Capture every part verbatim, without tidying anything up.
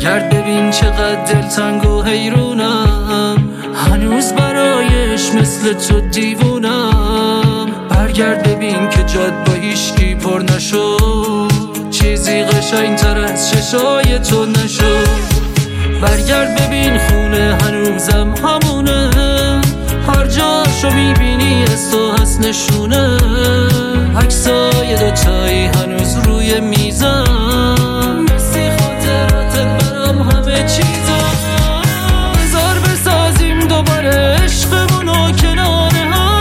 برگرد ببین چقدر دلتنگ و حیرونم، هنوز برایش مثل تو دیوونم. برگرد ببین که جاد با هیچکی پر نشد، چیزی قشنگتر از چشای تو نشد. برگرد ببین خونه هنوزم همونه، هر جاشو میبینی از تو هست نشونه. عکسای دوتایی هنوز روی میزم، مثی خاطراتت برام همه چیزم. بذار بسازیم دوباره عشقمونو کنار هم،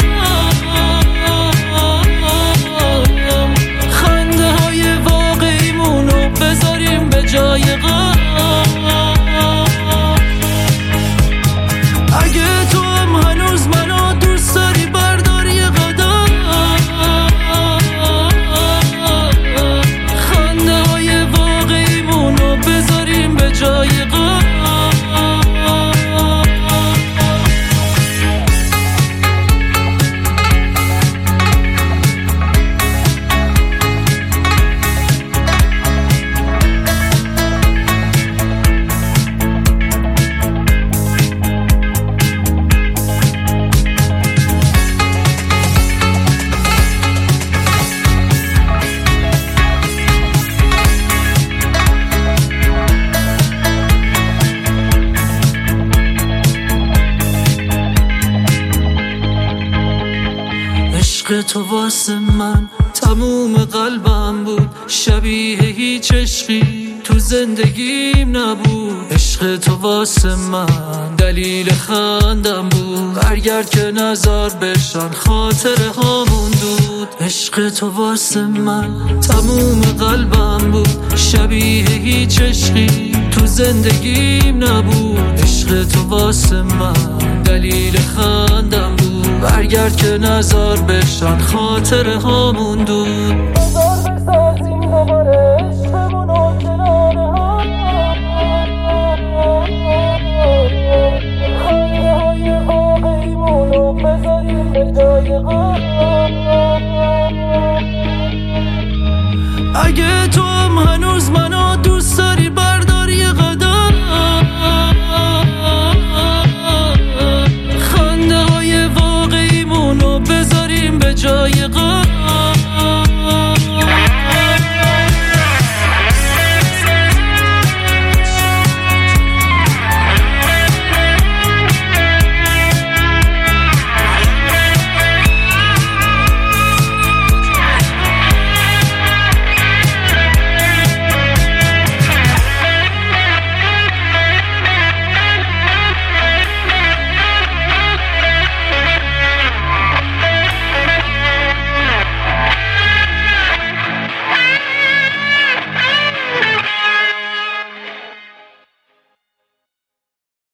خنده های واقعیمونو بذاریم به جای غم. اگه تو هم هنوز منو دوست داری بردار یه قدم، خنده های واقعیمونو بذاریم به جای غم. عشق تو واسه من تموم قلبم بود، شبیه هیچ عشقی تو زندگیم نبود. عشق تو واسه من دلیل خندم بود، برگرد که نظر بشن خاطره هامون دود. عشق تو واسه من تموم قلبم بود، شبیه هیچ عشقی تو زندگیم نبود. عشق تو واسه من دلیل خندم بود، برگرد که نظر بشن خاطره هامون دود. بذار بسازیم دوباره عشقمونو کنار هم، خنده های واقعیمونو بذاریم به جای غم. اگه تو هم هنوز